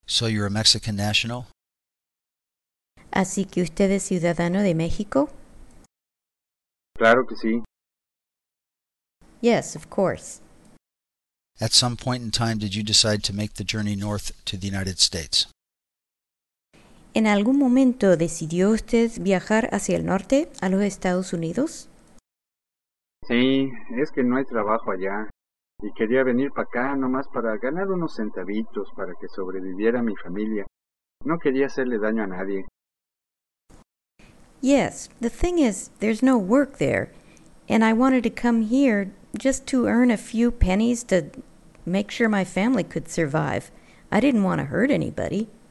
So you're a Mexican national? Así que usted es ciudadano de México? Claro que sí. Yes, of course. At some point in time, did you decide to make the journey north to the United States? ¿En algún momento decidió usted viajar hacia el norte, a los Estados Unidos? Sí, es que no hay trabajo allá. Y quería venir para acá nomás para ganar unos centavitos para que sobreviviera mi familia. No quería hacerle daño a nadie. Yes, the thing is, there's no work there, and I wanted to come here just to earn a few pennies to make sure my family could survive. I didn't want to hurt anybody.